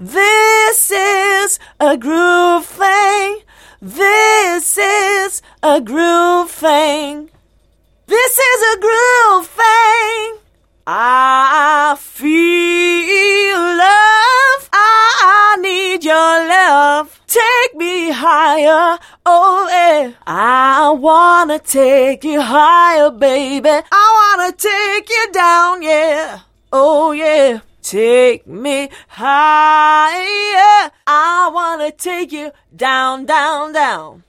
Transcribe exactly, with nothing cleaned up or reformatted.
This is a groove thing. This is a groove thing. This is a groove thing. I feel love. I need your love. Take me higher, oh yeah. I wanna take you higher, baby. I wanna take you down, yeah. Oh yeah. Take me higher. I wanna take you down, down, down.